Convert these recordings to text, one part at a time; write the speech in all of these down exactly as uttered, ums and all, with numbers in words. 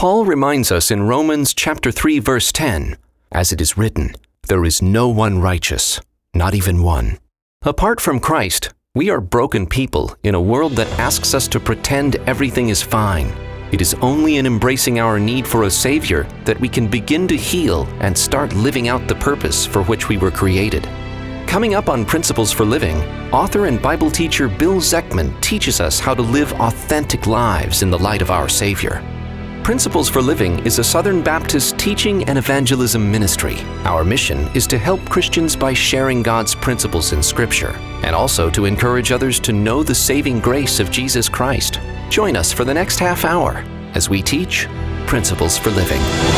Paul reminds us in Romans chapter three, verse ten, "As it is written, there is no one righteous, not even one." Apart from Christ, we are broken people in a world that asks us to pretend everything is fine. It is only in embracing our need for a Savior that we can begin to heal and start living out the purpose for which we were created. Coming up on Principles for Living, author and Bible teacher Bill Zekman teaches us how to live authentic lives in the light of our Savior. Principles for Living is a Southern Baptist teaching and evangelism ministry. Our mission is to help Christians by sharing God's principles in Scripture, and also to encourage others to know the saving grace of Jesus Christ. Join us for the next half hour as we teach Principles for Living.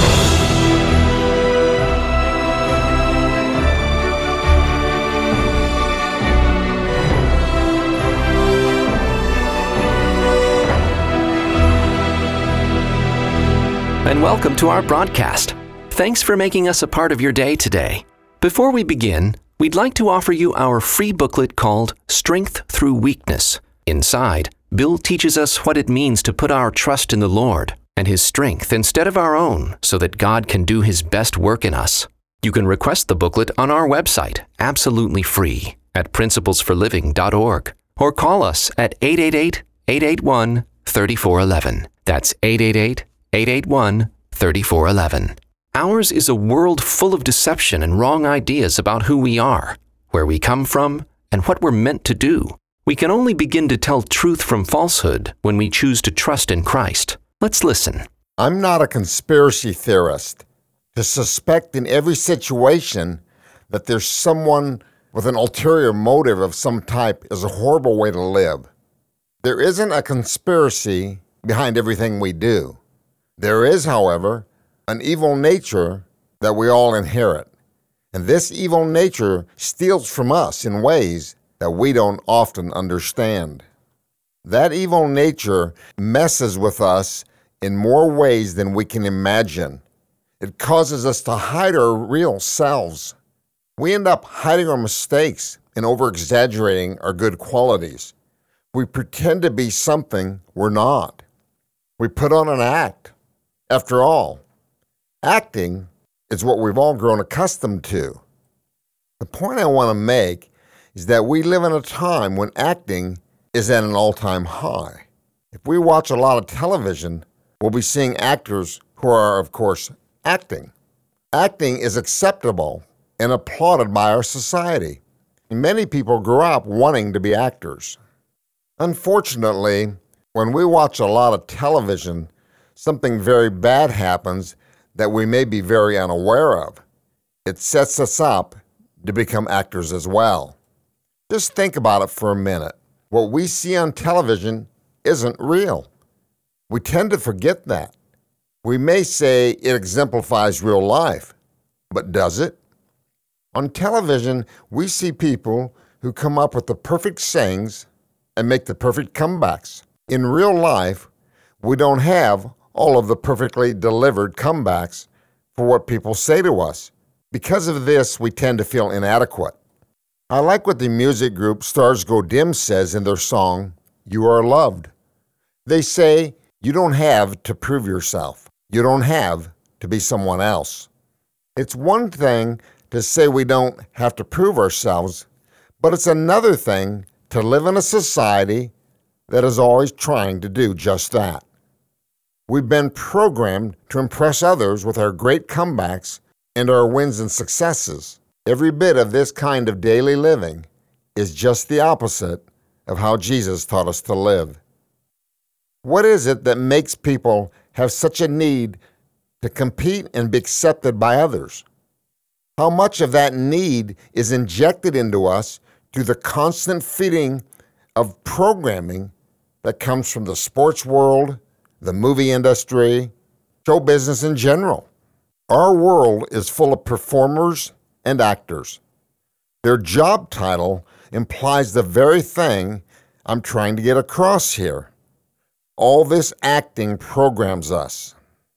And welcome to our broadcast. Thanks for making us a part of your day today. Before we begin, we'd like to offer you our free booklet called Strength Through Weakness. Inside, Bill teaches us what it means to put our trust in the Lord and His strength instead of our own so that God can do His best work in us. You can request the booklet on our website, absolutely free, at principles for living dot org, or call us at eight eight eight, eight eight one, three four one one. That's eight eight eight, eight eight one, three four one one. Ours is a world full of deception and wrong ideas about who we are, where we come from, and what we're meant to do. We can only begin to tell truth from falsehood when we choose to trust in Christ. Let's listen. I'm not a conspiracy theorist. To suspect in every situation that there's someone with an ulterior motive of some type is a horrible way to live. There isn't a conspiracy behind everything we do. There is, however, an evil nature that we all inherit, and this evil nature steals from us in ways that we don't often understand. That evil nature messes with us in more ways than we can imagine. It causes us to hide our real selves. We end up hiding our mistakes and over-exaggerating our good qualities. We pretend to be something we're not. We put on an act. After all, acting is what we've all grown accustomed to. The point I want to make is that we live in a time when acting is at an all-time high. If we watch a lot of television, we'll be seeing actors who are, of course, acting. Acting is acceptable and applauded by our society. Many people grew up wanting to be actors. Unfortunately, when we watch a lot of television, something very bad happens that we may be very unaware of. It sets us up to become actors as well. Just think about it for a minute. What we see on television isn't real. We tend to forget that. We may say it exemplifies real life, but does it? On television, we see people who come up with the perfect sayings and make the perfect comebacks. In real life, we don't have all of the perfectly delivered comebacks for what people say to us. Because of this, we tend to feel inadequate. I like what the music group Stars Go Dim says in their song, "You Are Loved." They say, you don't have to prove yourself. You don't have to be someone else. It's one thing to say we don't have to prove ourselves, but it's another thing to live in a society that is always trying to do just that. We've been programmed to impress others with our great comebacks and our wins and successes. Every bit of this kind of daily living is just the opposite of how Jesus taught us to live. What is it that makes people have such a need to compete and be accepted by others? How much of that need is injected into us through the constant feeding of programming that comes from the sports world, the movie industry, show business in general? Our world is full of performers and actors. Their job title implies the very thing I'm trying to get across here. All this acting programs us.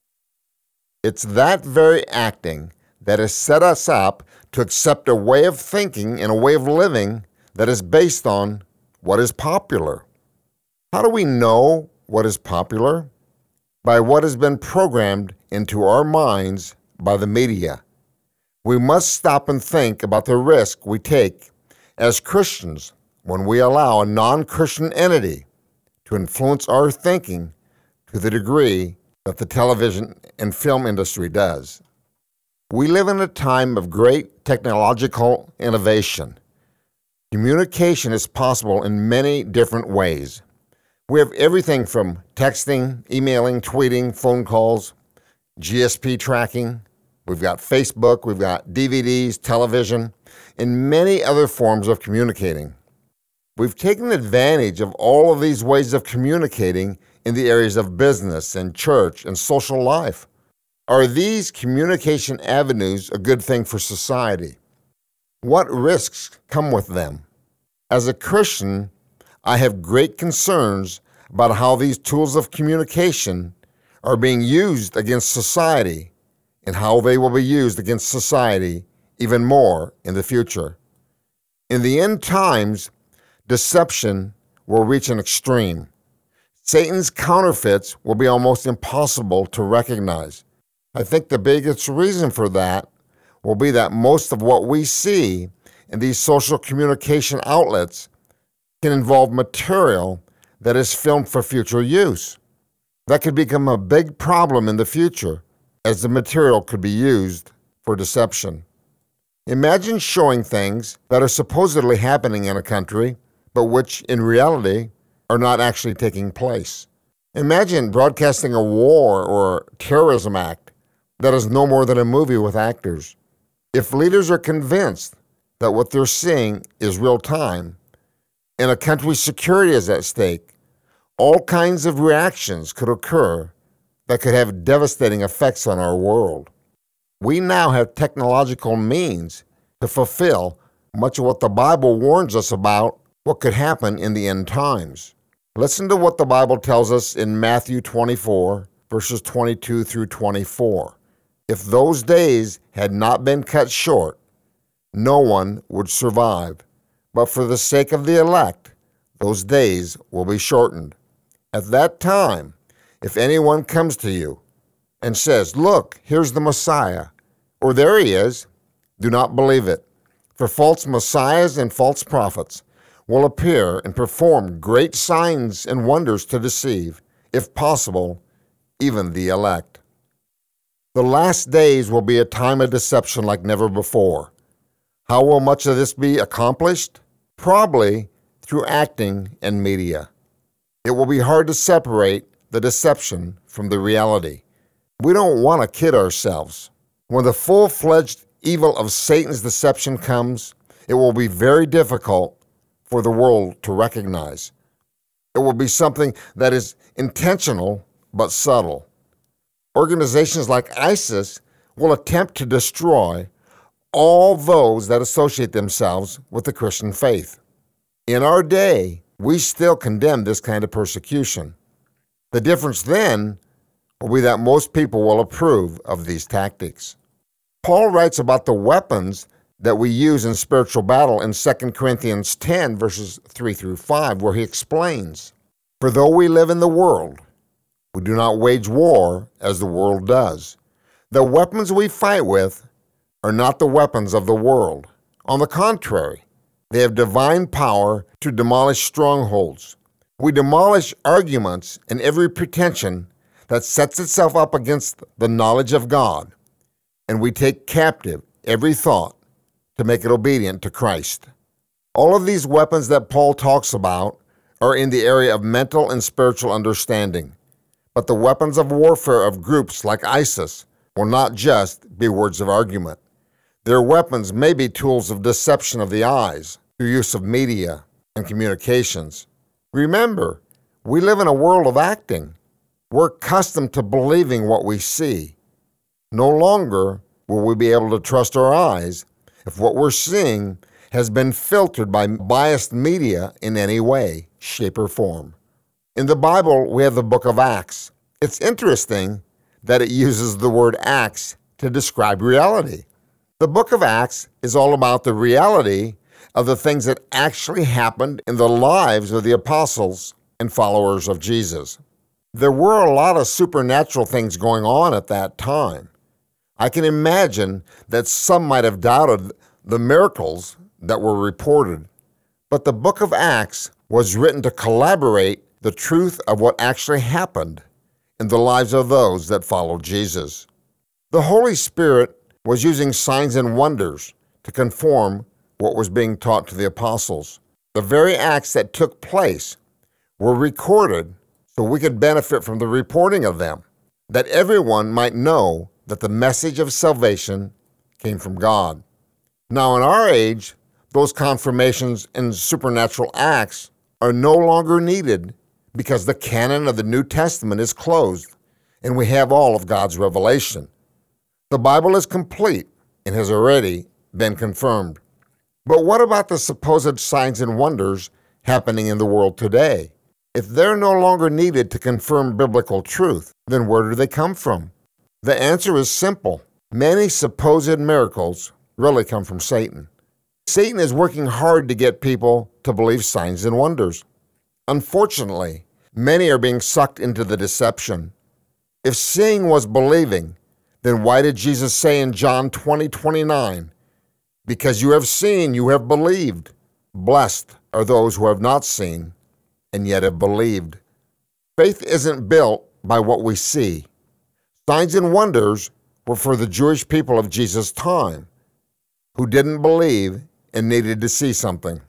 It's that very acting that has set us up to accept a way of thinking and a way of living that is based on what is popular. How do we know what is popular? by what has been programmed into our minds by the media. We must stop and think about the risk we take as Christians when we allow a non-Christian entity to influence our thinking to the degree that the television and film industry does. We live in a time of great technological innovation. Communication is possible in many different ways. We have everything from texting, emailing, tweeting, phone calls, G S P tracking. We've got Facebook, we've got D V Ds, television, and many other forms of communicating. We've taken advantage of all of these ways of communicating in the areas of business and church and social life. Are these communication avenues a good thing for society? What risks come with them? As a Christian, I have great concerns about how these tools of communication are being used against society and how they will be used against society even more in the future. In the end times, deception will reach an extreme. Satan's counterfeits will be almost impossible to recognize. I think the biggest reason for that will be that most of what we see in these social communication outlets can involve material that is filmed for future use. That could become a big problem in the future, as the material could be used for deception. Imagine showing things that are supposedly happening in a country, but which in reality are not actually taking place. Imagine broadcasting a war or terrorism act that is no more than a movie with actors. If leaders are convinced that what they're seeing is real time, and a country's security is at stake, all kinds of reactions could occur that could have devastating effects on our world. We now have technological means to fulfill much of what the Bible warns us about what could happen in the end times. Listen to what the Bible tells us in Matthew twenty-four, verses twenty-two through twenty-four. If those days had not been cut short, no one would survive. But for the sake of the elect, those days will be shortened. At that time, if anyone comes to you and says, "Look, here's the Messiah," or "There he is," do not believe it. For false messiahs and false prophets will appear and perform great signs and wonders to deceive, if possible, even the elect. The last days will be a time of deception like never before. How will much of this be accomplished? Probably through acting and media. It will be hard to separate the deception from the reality. We don't want to kid ourselves. When the full-fledged evil of Satan's deception comes, it will be very difficult for the world to recognize. It will be something that is intentional but subtle. Organizations like ISIS will attempt to destroy all those that associate themselves with the Christian faith. In our day, we still condemn this kind of persecution. The difference then will be that most people will approve of these tactics. Paul writes about the weapons that we use in spiritual battle in Second Corinthians ten, verses three through five, where he explains, "For though we live in the world, we do not wage war as the world does. The weapons we fight with are not the weapons of the world. On the contrary, they have divine power to demolish strongholds. We demolish arguments and every pretension that sets itself up against the knowledge of God, and we take captive every thought to make it obedient to Christ." All of these weapons that Paul talks about are in the area of mental and spiritual understanding. But the weapons of warfare of groups like ISIS will not just be words of argument. Their weapons may be tools of deception of the eyes through use of media and communications. Remember, we live in a world of acting. We're accustomed to believing what we see. No longer will we be able to trust our eyes if what we're seeing has been filtered by biased media in any way, shape, or form. In the Bible, we have the book of Acts. It's interesting that it uses the word Acts to describe reality. The book of Acts is all about the reality of the things that actually happened in the lives of the apostles and followers of Jesus. There were a lot of supernatural things going on at that time. I can imagine that some might have doubted the miracles that were reported, but the book of Acts was written to collaborate the truth of what actually happened in the lives of those that followed Jesus. The Holy Spirit was using signs and wonders to conform what was being taught to the apostles. The very acts that took place were recorded so we could benefit from the reporting of them, that everyone might know that the message of salvation came from God. Now, in our age, those confirmations and supernatural acts are no longer needed because the canon of the New Testament is closed and we have all of God's revelation. The Bible is complete and has already been confirmed. But what about the supposed signs and wonders happening in the world today? If they're no longer needed to confirm biblical truth, then where do they come from? The answer is simple. Many supposed miracles really come from Satan. Satan is working hard to get people to believe signs and wonders. Unfortunately, many are being sucked into the deception. If seeing was believing, then why did Jesus say in John twenty twenty-nine, "Because you have seen, you have believed. Blessed are those who have not seen and yet have believed." Faith isn't built by what we see. Signs and wonders were for the Jewish people of Jesus' time, who didn't believe and needed to see something.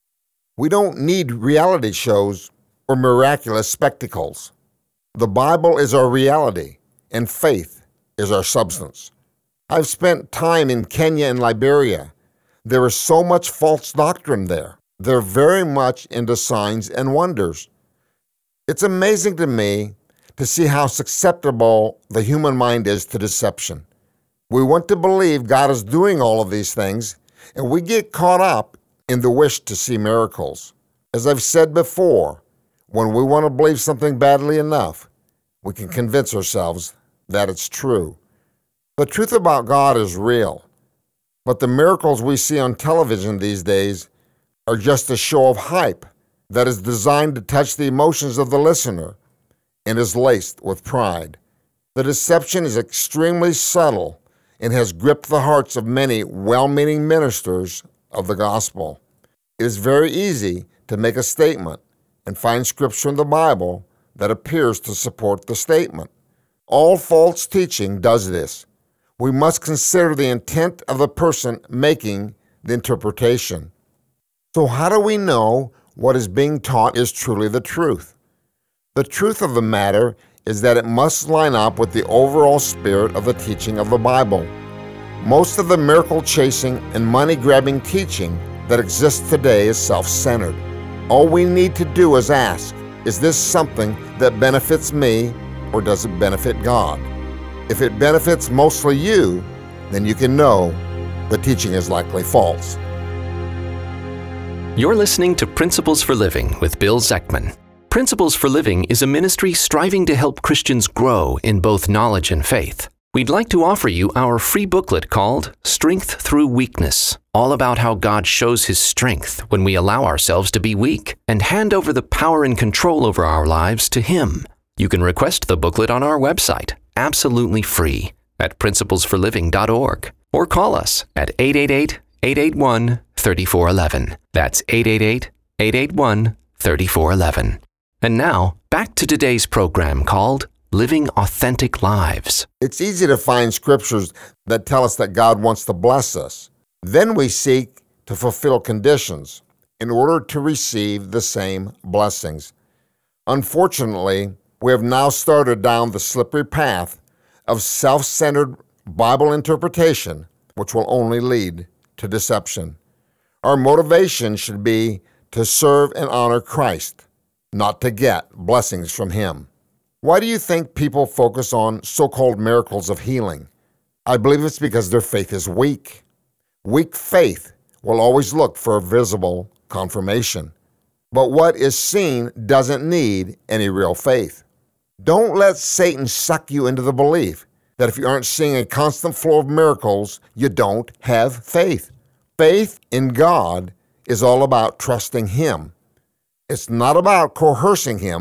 We don't need reality shows or miraculous spectacles. The Bible is our reality, and faith is our substance. I've spent time in Kenya and Liberia. There is so much false doctrine there. They're very much into signs and wonders. It's amazing to me to see how susceptible the human mind is to deception. We want to believe God is doing all of these things, and we get caught up in the wish to see miracles. As I've said before, when we want to believe something badly enough, we can convince ourselves that it's true. The truth about God is real, but the miracles we see on television these days are just a show of hype that is designed to touch the emotions of the listener and is laced with pride. The deception is extremely subtle and has gripped the hearts of many well-meaning ministers of the gospel. It is very easy to make a statement and find scripture in the Bible that appears to support the statement. All false teaching does this. We must consider the intent of the person making the interpretation. So how do we know what is being taught is truly the truth? The truth of the matter is that it must line up with the overall spirit of the teaching of the Bible. Most of the miracle-chasing and money-grabbing teaching that exists today is self-centered. All we need to do is ask, is this something that benefits me or does it benefit God? If it benefits mostly you, then you can know the teaching is likely false. You're listening to Principles for Living with Bill Zeckman. Principles for Living is a ministry striving to help Christians grow in both knowledge and faith. We'd like to offer you our free booklet called Strength Through Weakness, all about how God shows His strength when we allow ourselves to be weak and hand over the power and control over our lives to Him. You can request the booklet on our website, absolutely free, at principles for living dot org, or call us at eight eight eight, eight eight one, three four one one. That's eight eight eight, eight eight one, three four one one. And now, back to today's program called Living Authentic Lives. It's easy to find scriptures that tell us that God wants to bless us. Then we seek to fulfill conditions in order to receive the same blessings. Unfortunately, we have now started down the slippery path of self-centered Bible interpretation, which will only lead to deception. Our motivation should be to serve and honor Christ, not to get blessings from Him. Why do you think people focus on so-called miracles of healing? I believe it's because their faith is weak. Weak faith will always look for a visible confirmation. But what is seen doesn't need any real faith. Don't let Satan suck you into the belief that if you aren't seeing a constant flow of miracles, you don't have faith. Faith in God is all about trusting Him. It's not about coercing Him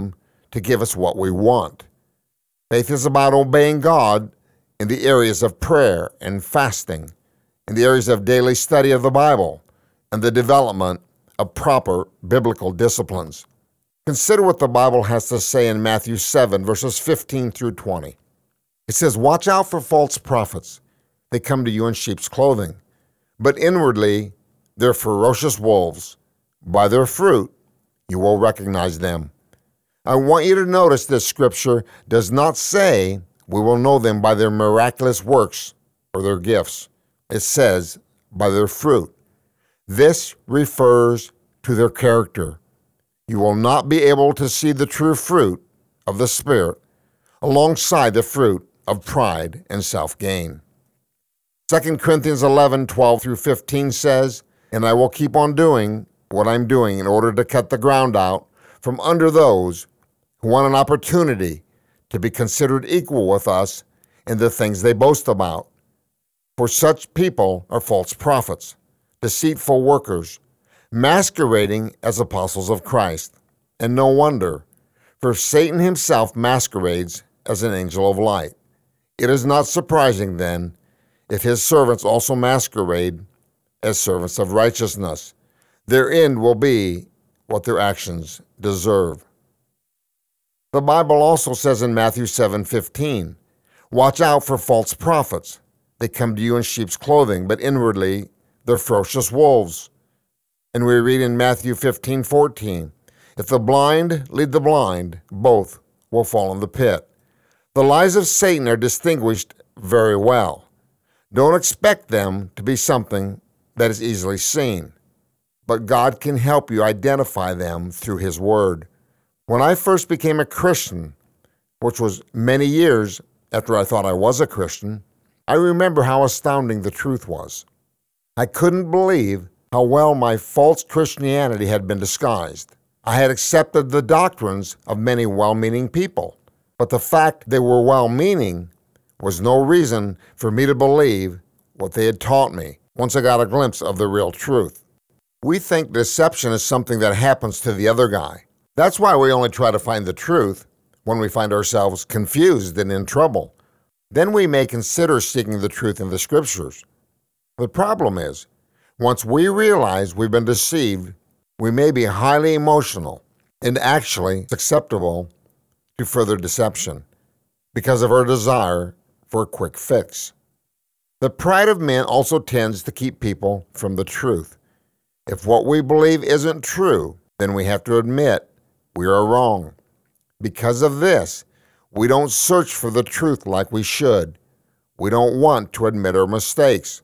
to give us what we want. Faith is about obeying God in the areas of prayer and fasting, in the areas of daily study of the Bible, and the development of proper biblical disciplines. Consider what the Bible has to say in Matthew seven, verses fifteen through twenty. It says, "Watch out for false prophets. They come to you in sheep's clothing, but inwardly they're ferocious wolves. By their fruit you will recognize them." I want you to notice this scripture does not say we will know them by their miraculous works or their gifts. It says by their fruit. This refers to their character. You will not be able to see the true fruit of the Spirit alongside the fruit of pride and self-gain. Second Corinthians eleven, twelve through fifteen says, "And I will keep on doing what I'm doing in order to cut the ground out from under those who want an opportunity to be considered equal with us in the things they boast about. For such people are false prophets, deceitful workers, masquerading as apostles of Christ. And no wonder, for Satan himself masquerades as an angel of light. It is not surprising, then, if his servants also masquerade as servants of righteousness. Their end will be what their actions deserve." The Bible also says in Matthew seven fifteen, "Watch out for false prophets. They come to you in sheep's clothing, but inwardly they're ferocious wolves." And we read in Matthew fifteen fourteen, "If the blind lead the blind, both will fall in the pit." The lies of Satan are distinguished very well. Don't expect them to be something that is easily seen, but God can help you identify them through His Word. When I first became a Christian, which was many years after I thought I was a Christian, I remember how astounding the truth was. I couldn't believe how well my false Christianity had been disguised. I had accepted the doctrines of many well-meaning people, but the fact they were well-meaning was no reason for me to believe what they had taught me once I got a glimpse of the real truth. We think deception is something that happens to the other guy. That's why we only try to find the truth when we find ourselves confused and in trouble. Then we may consider seeking the truth in the Scriptures. The problem is, once we realize we've been deceived, we may be highly emotional and actually susceptible to further deception because of our desire for a quick fix. The pride of men also tends to keep people from the truth. If what we believe isn't true, then we have to admit we are wrong. Because of this, we don't search for the truth like we should. We don't want to admit our mistakes.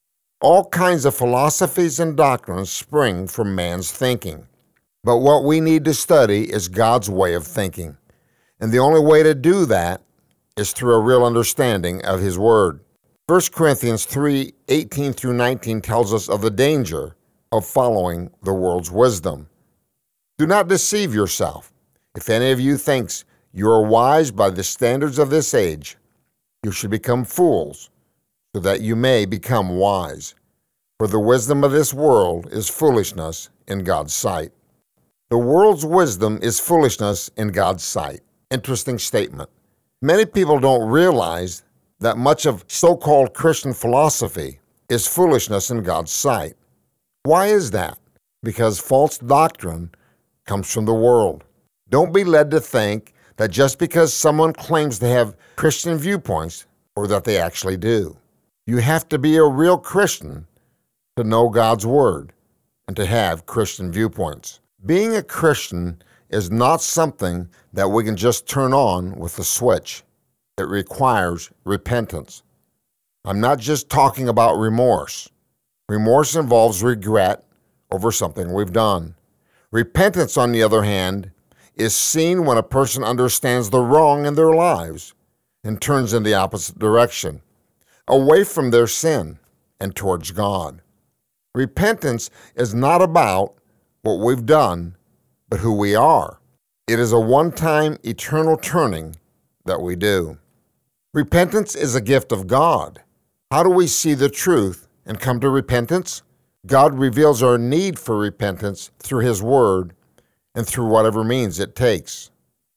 All kinds of philosophies and doctrines spring from man's thinking. But what we need to study is God's way of thinking. And the only way to do that is through a real understanding of His Word. First Corinthians three, eighteen through nineteen tells us of the danger of following the world's wisdom. "Do not deceive yourself. If any of you thinks you are wise by the standards of this age, you should become fools, so that you may become wise. For the wisdom of this world is foolishness in God's sight." The world's wisdom is foolishness in God's sight. Interesting statement. Many people don't realize that much of so-called Christian philosophy is foolishness in God's sight. Why is that? Because false doctrine comes from the world. Don't be led to think that just because someone claims to have Christian viewpoints, or that they actually do. You have to be a real Christian to know God's Word and to have Christian viewpoints. Being a Christian is not something that we can just turn on with a switch. It requires repentance. I'm not just talking about remorse. Remorse involves regret over something we've done. Repentance, on the other hand, is seen when a person understands the wrong in their lives and turns in the opposite direction, away from their sin and towards God. Repentance is not about what we've done, but who we are. It is a one-time eternal turning that we do. Repentance is a gift of God. How do we see the truth and come to repentance? God reveals our need for repentance through His Word and through whatever means it takes.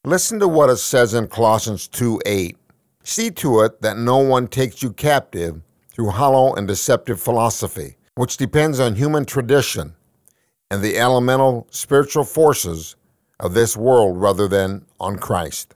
Listen to what it says in Colossians two eight. See to it that no one takes you captive through hollow and deceptive philosophy, which depends on human tradition and the elemental spiritual forces of this world rather than on Christ.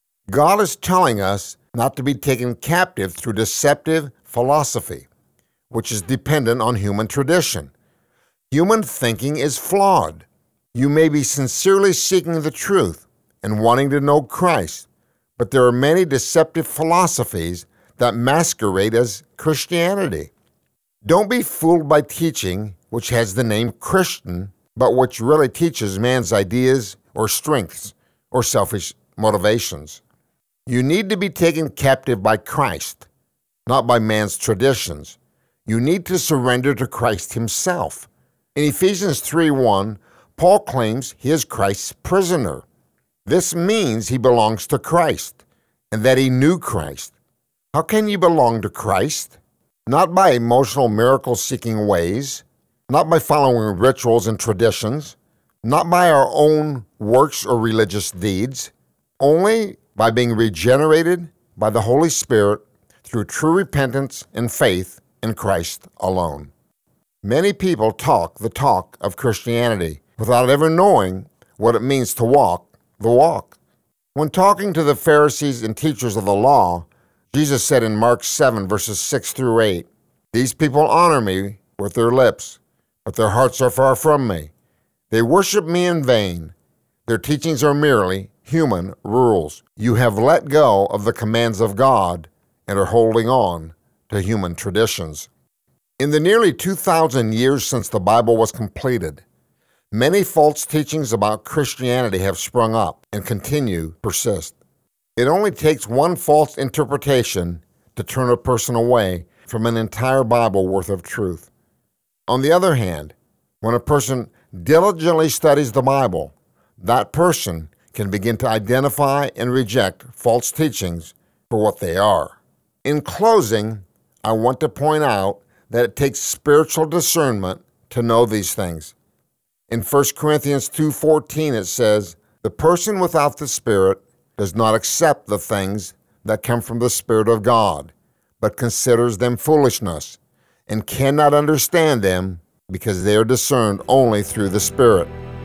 God is telling us not to be taken captive through deceptive philosophy, which is dependent on human tradition. Human thinking is flawed. You may be sincerely seeking the truth and wanting to know Christ, but there are many deceptive philosophies that masquerade as Christianity. Don't be fooled by teaching which has the name Christian, but which really teaches man's ideas or strengths or selfish motivations. You need to be taken captive by Christ, not by man's traditions. You need to surrender to Christ himself. In Ephesians three one, Paul claims he is Christ's prisoner. This means he belongs to Christ and that he knew Christ. How can you belong to Christ? Not by emotional miracle-seeking ways, not by following rituals and traditions, not by our own works or religious deeds, only by being regenerated by the Holy Spirit through true repentance and faith in Christ alone. Many people talk the talk of Christianity without ever knowing what it means to walk the walk. When talking to the Pharisees and teachers of the law, Jesus said in Mark seven, verses six through eight, "These people honor me with their lips, but their hearts are far from me. They worship me in vain. Their teachings are merely human rules. You have let go of the commands of God and are holding on to human traditions." In the nearly two thousand years since the Bible was completed, many false teachings about Christianity have sprung up and continue to persist. It only takes one false interpretation to turn a person away from an entire Bible worth of truth. On the other hand, when a person diligently studies the Bible, that person can begin to identify and reject false teachings for what they are. In closing, I want to point out that it takes spiritual discernment to know these things. In First Corinthians two fourteen, it says, "The person without the Spirit does not accept the things that come from the Spirit of God, but considers them foolishness, and cannot understand them because they are discerned only through the Spirit."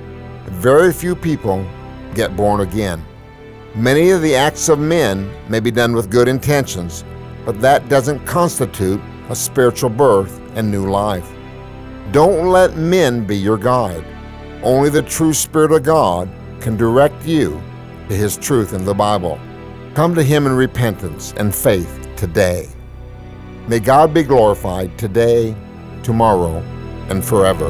Very few people get born again. Many of the acts of men may be done with good intentions, but that doesn't constitute a spiritual birth and new life. Don't let men be your guide. Only the true Spirit of God can direct you to His truth in the Bible. Come to Him in repentance and faith today. May God be glorified today, tomorrow, and forever.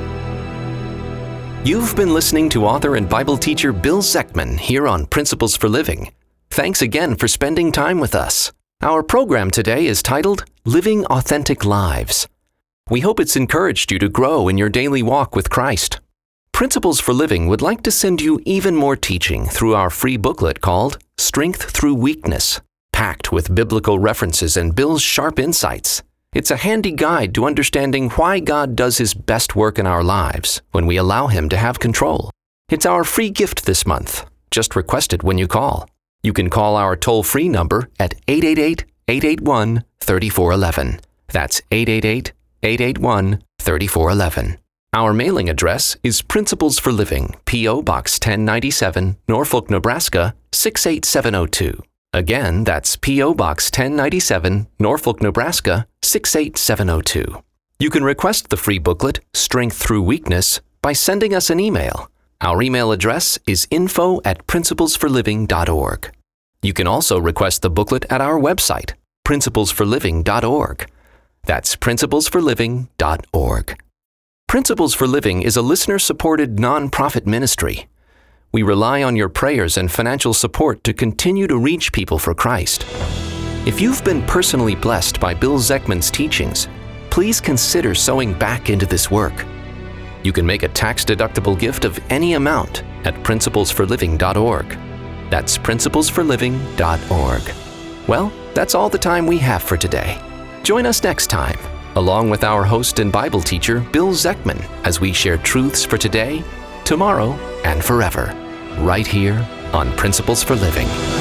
You've been listening to author and Bible teacher Bill Zeckman here on Principles for Living. Thanks again for spending time with us. Our program today is titled Living Authentic Lives. We hope it's encouraged you to grow in your daily walk with Christ. Principles for Living would like to send you even more teaching through our free booklet called Strength Through Weakness, packed with biblical references and Bill's sharp insights. It's a handy guide to understanding why God does His best work in our lives when we allow Him to have control. It's our free gift this month. Just request it when you call. You can call our toll-free number at eight eight eight, eight eight one, three four one one. That's eight eight eight, eight eight one, three four one one. Our mailing address is Principles for Living, P O. Box ten ninety-seven, Norfolk, Nebraska, six eight seven zero two. Again, that's P O. Box ten ninety-seven, Norfolk, Nebraska, six eight seven zero two. You can request the free booklet, Strength Through Weakness, by sending us an email. Our email address is info at principles for living dot org. You can also request the booklet at our website, principles for living dot org. That's principles for living dot org. Principles for Living is a listener-supported nonprofit ministry. We rely on your prayers and financial support to continue to reach people for Christ. If you've been personally blessed by Bill Zeckman's teachings, please consider sowing back into this work. You can make a tax-deductible gift of any amount at principles for living dot org. That's principles for living dot org. Well, that's all the time we have for today. Join us next time, along with our host and Bible teacher, Bill Zeckman, as we share truths for today, tomorrow, and forever, right here, on Principles for Living.